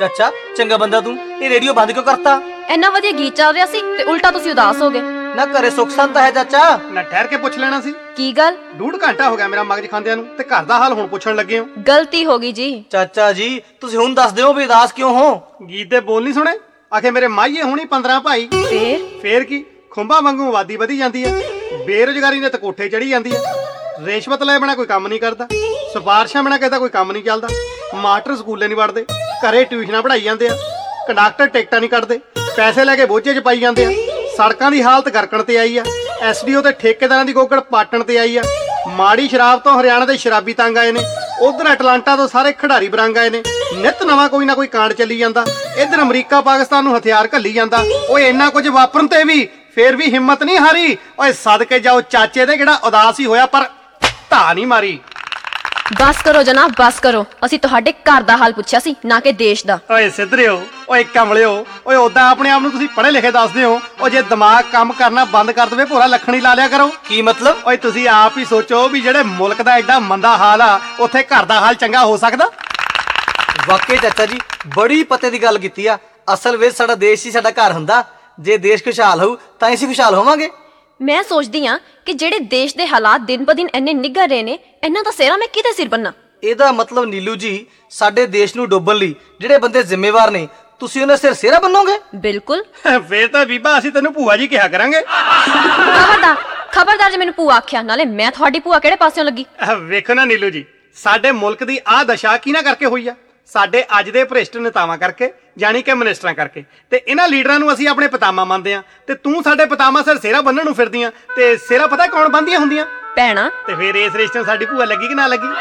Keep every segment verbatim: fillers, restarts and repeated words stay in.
ਚਾਚਾ ਚੰਗਾ ਬੰਦਾ ਤੂੰ, ਇਹ ਰੇਡੀਓ ਬੰਦ ਕਿਉਂ ਕਰਤਾ? ਇੰਨਾ ਵਧੀਆ ਗੀਤ ਚੱਲ ਰਿਹਾ ਸੀ ਤੇ ਉਲਟਾ ਤੁਸੀਂ ਉਦਾਸ ਹੋ ਗਏ। ਨਾ ਘਰੇ ਸੁੱਖ ਸੰਤ ਹੈ ਚਾਚਾ। ਨਾ ਠਹਿਰ ਕੇ ਪੁੱਛ ਲੈਣਾ ਸੀ। ਕੀ ਗੱਲ? ਡੂਢ ਘੰਟਾ ਹੋ ਗਿਆ ਮੇਰਾ ਮਗਜ ਖਾਂਦਿਆਂ ਨੂੰ, ਤੇ ਘਰ ਦਾ ਹਾਲ ਹੁਣ ਪੁੱਛਣ ਲੱਗੇ ਹੋ। ਗਲਤੀ ਹੋ ਗਈ ਜੀ। ਚਾਚਾ ਜੀ ਤੁਸੀਂ ਹੁਣ ਦੱਸ ਦਿਓ ਵੀ ਉਦਾਸ ਕਿਉਂ ਹੋ? ਗੀਤ ਦੇ ਬੋਲ ਨਹੀਂ ਸੁਣੇ? ਆਖੇ ਮੇਰੇ ਮਾਈਏ ਹੁਣੀ ਪੰਦਰਾਂ ਭਾਈ। ਫੇਰ ਫੇਰ ਕੀ, ਖੁੰਬਾਂ ਵਾਂਗੂ ਆਬਾਦੀ ਵਧੀ ਜਾਂਦੀ ਹੈ, ਬੇਰੁਜ਼ਗਾਰੀ ਨੇ ਤਾਂ ਕੋਠੇ ਚੜੀ ਜਾਂਦੀ ਹੈ, ਰਿਸ਼ਵਤ ਲੈ ਬਿਨਾਂ ਕੋਈ ਕੰਮ ਨਹੀਂ ਕਰਦਾ, ਸਿਫਾਰਸ਼ਾਂ ਬਿਨਾਂ ਕਿਸੇ ਦਾ ਕੋਈ ਕੰਮ ਨਹੀਂ ਚੱਲਦਾ, ਮਾਸਟਰ ਸਕੂਲੇ ਨਹੀਂ ਵੜਦੇ, ਘਰੇ ਟਿਊਸ਼ਨਾਂ ਪੜ੍ਹਾਈ ਜਾਂਦੇ ਆ, ਕੰਡਕਟਰ ਟਿਕਟਾਂ ਨਹੀਂ ਕੱਢਦੇ, ਪੈਸੇ ਲੈ ਕੇ ਬੋਝੇ 'ਚ ਪਾਈ ਜਾਂਦੇ ਆ, ਸੜਕਾਂ ਦੀ ਹਾਲਤ ਗਰਕਣ ਤੇ ਆਈ ਆ, ਐਸ ਡੀ ਓ ਤੇ ਠੇਕੇਦਾਰਾਂ ਦੀ ਗੋਗੜ ਪਾਟਣ ਤੇ ਆਈ ਆ, ਮਾੜੀ ਸ਼ਰਾਬ ਤੋਂ ਹਰਿਆਣਾ ਦੇ ਸ਼ਰਾਬੀ ਤੰਗ ਆਏ ਨੇ, ਉਧਰ ਅਟਲਾਂਟਾ ਤੋਂ ਸਾਰੇ ਖਿਡਾਰੀ ਬਰੰਗ ਆਏ ਨੇ, ਨਿੱਤ ਨਵਾਂ ਕੋਈ ਨਾ ਕੋਈ ਕਾਂਡ ਚੱਲੀ ਜਾਂਦਾ, ਇੱਧਰ ਅਮਰੀਕਾ ਪਾਕਿਸਤਾਨ ਨੂੰ ਹਥਿਆਰ ਘੱਲੀ ਜਾਂਦਾ। ਓਏ ਇੰਨਾ ਕੁਝ ਵਾਪਰਨ ਤੇ ਵੀ ਫੇਰ ਵੀ ਹਿੰਮਤ ਨਹੀਂ ਹਾਰੀ। ਓਏ ਸਦਕੇ ਜਾਓ ਚਾਚੇ ਦੇ, ਜਿਹੜਾ ਉਦਾਸ ਹੀ ਹੋਇਆ ਪਰ ਧਾ ਨਹੀਂ ਮਾਰੀ। ਬਸ ਕਰੋ ਜਨਾਬ, ਬਸ ਕਰੋ। ਅਸੀਂ ਤੁਹਾਡੇ ਘਰ ਦਾ ਹਾਲ ਪੁੱਛਿਆ ਸੀ, ਨਾ ਕਿ ਦੇਸ਼ ਦਾ। ਓਏ ਸਿੱਧਰਿਓ, ਓਏ ਕਮਲਿਓ, ਓਏ ਓਦਾਂ ਆਪਣੇ ਆਪ ਨੂੰ ਤੁਸੀਂ ਪੜ੍ਹੇ ਲਿਖੇ ਦੱਸਦੇ ਹੋ। ਓ ਜੇ ਦਿਮਾਗ ਕੰਮ ਕਰਨਾ ਬੰਦ ਕਰ ਦਵੇ ਭੋਰਾ ਲੱਖਣੀ ਲਾ ਲਿਆ ਕਰੋ। ਕੀ ਮਤਲਬ? ਓਏ ਤੁਸੀਂ ਆਪ ਹੀ ਸੋਚੋ ਵੀ ਜਿਹੜੇ ਮੁਲਕ ਦਾ ਐਡਾ ਮੰਦਾ ਹਾਲ ਆ, ਉੱਥੇ ਘਰ ਦਾ ਹਾਲ ਚੰਗਾ ਹੋ ਸਕਦਾ? ਵਾਕਈ ਚਾਚਾ ਜੀ ਬੜੀ ਪਤੇ ਦੀ ਗੱਲ ਕੀਤੀ ਆ। ਅਸਲ ਵਿੱਚ ਸਾਡਾ ਦੇਸ਼ ਹੀ ਸਾਡਾ ਘਰ ਹੁੰਦਾ। ਜੇ ਦੇਸ਼ ਖੁਸ਼ਹਾਲ ਹੋਊ ਤਾਂ ਅਸੀਂ ਖੁਸ਼ਹਾਲ ਹੋਵਾਂਗੇ। ਮੈਂ ਸੋਚਦੀ ਹਾਂ ਕਿ ਜਿਹੜੇ ਦੇਸ਼ ਦੇ ਹਾਲਾਤ ਦਿਨ ਬ ਦਿਨ ਇੰਨੇ ਨਿੱਘਰ ਰਹੇ ਨੇ, ਇਹਨਾਂ ਦਾ ਸਿਹਰਾ ਮੈਂ ਕਿਹਦੇ ਸਿਰ ਬੰਨਾ? ਇਹਦਾ ਮਤਲਬ ਨੀਲੂ ਜੀ, ਸਾਡੇ ਦੇਸ਼ ਨੂੰ ਡੋਬਣ ਲਈ ਜਿਹੜੇ ਬੰਦੇ ਜ਼ਿੰਮੇਵਾਰ ਨੇ, ਤੁਸੀਂ ਉਹਨਾਂ ਸਿਰ ਸਿਹਰਾ ਬੰਨੋਗੇ? ਬਿਲਕੁਲ। ਫੇਰ ਤਾਂ ਬੀਬਾ ਅਸੀਂ ਤੈਨੂੰ ਭੂਆ ਜੀ ਕਿਹਾ ਕਰਾਂਗੇ। ਖਬਰਦਾਰ, ਖਬਰਦਾਰ ਜੇ ਮੈਨੂੰ ਭੂਆ ਆਖਿਆ। ਨਾਲੇ ਮੈਂ ਤੁਹਾਡੀ ਭੂਆ ਕਿਹੜੇ ਪਾਸਿਓਂ ਲੱਗੀ? ਵੇਖੋ ਨਾ ਨੀਲੂ ਜੀ, ਸਾਡੇ ਮੁਲਕ ਦੀ ਆਹ ਦਸ਼ਾ ਕਿਹਨਾਂ ਕਰਕੇ ਹੋਈ ਆ? ਸਾਡੇ ਅੱਜ ਦੇ ਭ੍ਰਿਸ਼ਟ ਨੇਤਾਵਾਂ ਕਰਕੇ, ਯਾਨੀ ਕਿ ਮਿਨਿਸਟਰਾਂ ਕਰਕੇ। ਤੇ ਇਹਨਾਂ ਲੀਡਰਾਂ ਨੂੰ ਅਸੀਂ ਆਪਣੇ ਪਿਤਾਮਾ ਮੰਨਦੇ ਆ, ਤੇ ਤੂੰ ਸਾਡੇ ਪਿਤਾਮਾ ਸਿਰ ਸਿਹਰਾ ਬੰਨਣ ਨੂੰ ਫਿਰਦੀਆਂ। ਤੇ ਸਿਹਰਾ ਪਤਾ ਕੌਣ ਬੰਨ੍ਹਦੀਆਂ ਹੁੰਦੀਆਂ? ਭੈਣਾ। ਤੇ ਫੇਰ ਇਸ ਰਿਸ਼ਤੇ ਨੂੰ ਸਾਡੀ ਭੂਆ ਲੱਗੀ ਕਿ ਨਾ ਲੱਗੀ?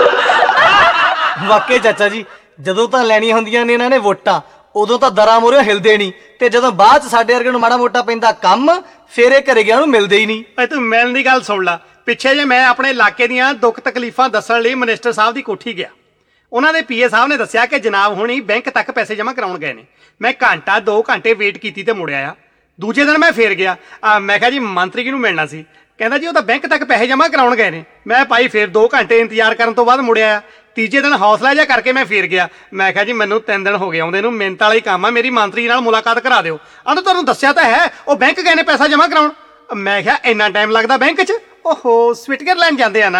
ਵਾਕਈ ਚਾਚਾ ਜੀ, ਜਦੋਂ ਤਾਂ ਲੈਣੀਆਂ ਹੁੰਦੀਆਂ ਨੇ ਇਹਨਾਂ ਨੇ ਵੋਟਾਂ, ਉਦੋਂ ਤਾਂ ਦਰਾਂ ਮੂਹਰੇ ਹਿਲਦੇ ਨਹੀਂ, ਤੇ ਜਦੋਂ ਬਾਅਦ ਚ ਸਾਡੇ ਵਰਗੇ ਨੂੰ ਮਾੜਾ ਮੋਟਾ ਪੈਂਦਾ ਕੰਮ, ਫੇਰ ਇਹ ਘਰੇ ਗਿਆ ਨੂੰ ਮਿਲਦੇ ਹੀ ਨਹੀਂ। ਓਏ ਤੂੰ ਮਿਲਣ ਦੀ ਗੱਲ ਸੁਣ ਲਾ। ਪਿੱਛੇ ਜੇ ਮੈਂ ਆਪਣੇ ਇਲਾਕੇ ਦੀਆਂ ਦੁੱਖ ਤਕਲੀਫਾਂ ਦੱਸਣ ਲਈ ਮਿਨਿਸਟਰ ਸਾਹਿਬ ਦੀ ਕੋਠੀ ਗਿਆ। ਉਹਨਾਂ ਦੇ ਪੀਏ ਸਾਹਿਬ ਨੇ ਦੱਸਿਆ ਕਿ ਜਨਾਬ ਹੁਣੀ ਬੈਂਕ ਤੱਕ ਪੈਸੇ ਜਮ੍ਹਾਂ ਕਰਾਉਣ ਗਏ ਨੇ। ਮੈਂ ਘੰਟਾ ਦੋ ਘੰਟੇ ਵੇਟ ਕੀਤੀ ਤੇ ਮੁੜਿਆ ਆ। ਦੂਜੇ ਦਿਨ ਮੈਂ ਫੇਰ ਗਿਆ। ਮੈਂ ਕਿਹਾ ਜੀ ਮੰਤਰੀ ਜੀ ਨੂੰ ਮਿਲਣਾ ਸੀ। ਕਹਿੰਦਾ ਜੀ ਉਹ ਤਾਂ ਬੈਂਕ ਤੱਕ ਪੈਸੇ ਜਮ੍ਹਾਂ ਕਰਾਉਣ ਗਏ ਨੇ। ਮੈਂ ਭਾਈ ਫੇਰ ਦੋ ਘੰਟੇ ਇੰਤਜ਼ਾਰ ਕਰਨ ਤੋਂ ਬਾਅਦ ਮੁੜਿਆ ਆ। ਤੀਜੇ ਦਿਨ ਹੌਸਲਾ ਜਿਹਾ ਕਰਕੇ ਮੈਂ ਫੇਰ ਗਿਆ। ਮੈਂ ਕਿਹਾ ਜੀ ਮੈਨੂੰ ਤਿੰਨ ਦਿਨ ਹੋ ਗਏ ਆਉਂਦੇ ਨੂੰ, ਮਿਹਨਤ ਵਾਲਾ ਹੀ ਕੰਮ ਆ, ਮੇਰੀ ਮੰਤਰੀ ਨਾਲ ਮੁਲਾਕਾਤ ਕਰਾ ਦਿਓ। ਆਂਦਾ ਤੁਹਾਨੂੰ ਦੱਸਿਆ ਤਾਂ ਹੈ ਉਹ ਬੈਂਕ ਗਏ ਨੇ ਪੈਸਾ ਜਮ੍ਹਾਂ ਕਰਾਉਣ। ਮੈਂ ਕਿਹਾ ਇੰਨਾ ਟਾਈਮ ਲੱਗਦਾ ਬੈਂਕ 'ਚ? ਓਹੋ, ਸਵਿਟਜ਼ਰਲੈਂਡ ਜਾਂਦੇ ਆ ਨਾ।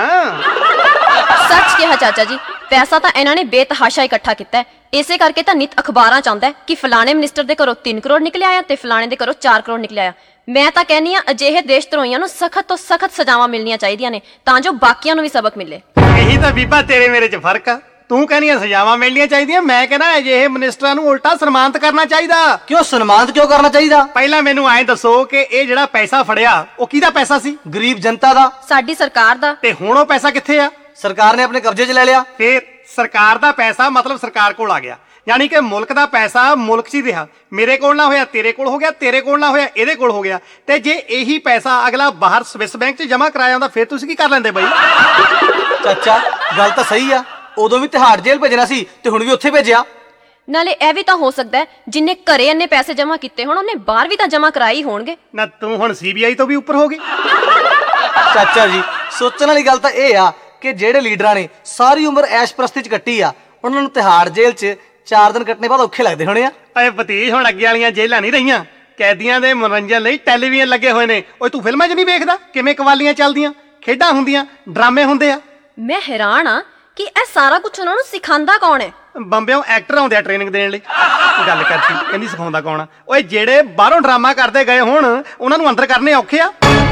ਸੱਚ ਕਿਹਾ ਚਾਚਾ ਜੀ, ਪੈਸਾ ਤਾਂ ਇਹਨਾਂ ਨੇ ਬੇਤਹਾਸ਼ਾ ਇਕੱਠਾ ਕੀਤਾ ਹੈ। ਇਸੇ ਕਰਕੇ ਤਾਂ ਨਿਤ ਅਖਬਾਰਾਂ ਚ ਆਉਂਦਾ ਕਿ ਫਲਾਣੇ ਮਿਨਿਸਟਰ ਦੇ ਘਰੋਂ ਤਿੰਨ ਕਰੋੜ ਨਿਕਲਿਆ ਆ ਤੇ ਫਲਾਣੇ ਦੇ ਘਰੋਂ ਚਾਰ ਕਰੋੜ ਨਿਕਲਿਆ ਆ। ਮੈਂ ਤਾਂ ਕਹਿੰਨੀ ਆ ਅਜਿਹੇ ਦੇਸ਼ ਧਰੋਹੀਆਂ ਨੂੰ ਸਖਤ ਤੋਂ ਸਖਤ ਸਜ਼ਾਵਾਂ ਮਿਲਣੀਆਂ ਚਾਹੀਦੀਆਂ ਨੇ, ਤਾਂ ਜੋ ਬਾਕੀਆਂ ਨੂੰ ਵੀ ਸਬਕ ਮਿਲੇ। ਇਹੀ ਤਾਂ ਬੀਬਾ ਤੇਰੇ ਮੇਰੇ 'ਚ ਫਰਕ ਆ। ਤੂੰ ਕਹਿੰਦੀਆਂ ਸਜ਼ਾਵਾਂ ਮਿਲਣੀਆਂ ਚਾਹੀਦੀਆਂ, ਮੈਂ ਕਹਿੰਦਾ ਅਜਿਹੇ ਮਿਨਿਸਟਰਾਂ ਨੂੰ ਉਲਟਾ ਸਨਮਾਨਿਤ ਕਰਨਾ ਚਾਹੀਦਾ। ਕਿਉਂ ਸਨਮਾਨਿਤ ਕਿਉਂ ਕਰਨਾ ਚਾਹੀਦਾ? ਪਹਿਲਾਂ ਮੈਨੂੰ ਐਂ ਦੱਸੋ ਕਿ ਇਹ ਜਿਹੜਾ ਪੈਸਾ ਫੜਿਆ ਉਹ ਕਿਹਦਾ ਪੈਸਾ ਸੀ? ਗਰੀਬ ਜਨਤਾ ਦਾ। ਸਾਡੀ ਸਰਕਾਰ ਦਾ। ਤੇ ਹੁਣ ਉਹ ਪੈਸਾ ਕਿੱਥੇ ਆ? ਸਰਕਾਰ ਨੇ ਆਪਣੇ ਕਬਜ਼ੇ 'ਚ ਲੈ ਲਿਆ। ਫੇਰ ਸਰਕਾਰ ਦਾ ਪੈਸਾ ਮਤਲਬ ਸਰਕਾਰ ਕੋਲ ਆ ਗਿਆ, ਯਾਨੀ ਕਿ ਮੁਲਕ ਦਾ ਪੈਸਾ ਮੁਲਕ 'ਚ ਹੀ ਰਿਹਾ। ਮੇਰੇ ਕੋਲ ਨਾ ਹੋਇਆ ਤੇਰੇ ਕੋਲ ਹੋ ਗਿਆ, ਤੇਰੇ ਕੋਲ ਨਾ ਹੋਇਆ ਇਹਦੇ ਕੋਲ ਹੋ ਗਿਆ। ਤੇ ਜੇ ਇਹੀ ਪੈਸਾ ਅਗਲਾ ਬਾਹਰ ਸਵਿਸ ਬੈਂਕ 'ਚ ਜਮ੍ਹਾਂ ਕਰਾਇਆ ਹੁੰਦਾ, ਫਿਰ ਤੁਸੀਂ ਕੀ ਕਰ ਲੈਂਦੇ ਬਈ? ਚਾਚਾ ਗੱਲ ਤਾਂ ਸਹੀ ਆ, ਉਦੋਂ ਵੀ ਤਿਹਾੜ ਜੇਲ੍ਹ ਭੇਜਣਾ ਸੀ ਤੇ ਹੁਣ ਵੀ ਉੱਥੇ ਭੇਜਿਆ। ਨਾਲੇ ਇਹ ਵੀ ਤਾਂ ਹੋ ਸਕਦਾ ਹੈ ਜਿੰਨੇ ਘਰੇ ਇੰਨੇ ਪੈਸੇ ਜਮ੍ਹਾਂ ਕੀਤੇ ਹੁਣ, ਉਹਨੇ ਬਾਹਰ ਵੀ ਤਾਂ ਜਮ੍ਹਾਂ ਕਰਾਈ ਹੋਣਗੇ ਨਾ। ਤੂੰ ਹੁਣ ਸੀਬੀਆਈ ਤੋਂ ਵੀ ਉੱਪਰ ਹੋ ਗਈ। ਚਾਚਾ ਜੀ ਸੋਚਣ ਵਾਲੀ ਗੱਲ ਤਾਂ ਇਹ ਆ ਕਿ ਜਿਹੜੇ ਲੀਡਰਾਂ ਨੇ ਸਾਰੀ ਉਮਰ ਐਸ਼ ਪ੍ਰਸਤੀ 'ਚ ਕੱਟੀ ਆ, ਉਹਨਾਂ ਨੂੰ ਤਿਹਾੜ ਜੇਲ੍ਹ 'ਚ ਚਾਰ ਦਿਨ ਕੱਟਣੇ ਬਾਅਦ ਔਖੇ ਲੱਗਦੇ ਹੋਣੇ ਆ। ਓਏ ਭਤੀਜ, ਹੁਣ ਅੱਗੇ ਵਾਲੀਆਂ ਜੇਲ੍ਹਾਂ ਨਹੀਂ ਰਹੀਆਂ। ਕੈਦੀਆਂ ਦੇ ਮਨੋਰੰਜਨ ਲਈ ਟੈਲੀਵਿਜ਼ਨ ਲੱਗੇ ਹੋਏ ਨੇ। ਓਏ ਤੂੰ ਫਿਲਮਾਂ 'ਚ ਨਹੀਂ ਵੇਖਦਾ ਕਿਵੇਂ ਕਵਾਲੀਆਂ ਚੱਲਦੀਆਂ, ਖੇਡਾਂ ਹੁੰਦੀਆਂ, ਡਰਾਮੇ ਹੁੰਦੇ ਆ? ਮੈਂ ਹੈਰਾਨ ਆ ਕਿ ਇਹ ਸਾਰਾ ਕੁਝ ਉਹਨਾਂ ਨੂੰ ਸਿਖਾਉਂਦਾ ਕੌਣ ਹੈ? ਬੰਬਿਓਂ ਐਕਟਰ ਆਉਂਦੇ ਆ ਟ੍ਰੇਨਿੰਗ ਦੇਣ ਲਈ। ਗੱਲ ਕਰਤੀ ਕਹਿੰਦੀ ਸਿਖਾਉਂਦਾ ਕੌਣ ਆ? ਓਏ ਜਿਹੜੇ ਬਾਹਰੋਂ ਡਰਾਮਾ ਕਰਦੇ ਗਏ ਹੁਣ, ਉਹਨਾਂ ਨੂੰ ਅੰਦਰ ਕਰਨੇ ਔਖੇ ਆ।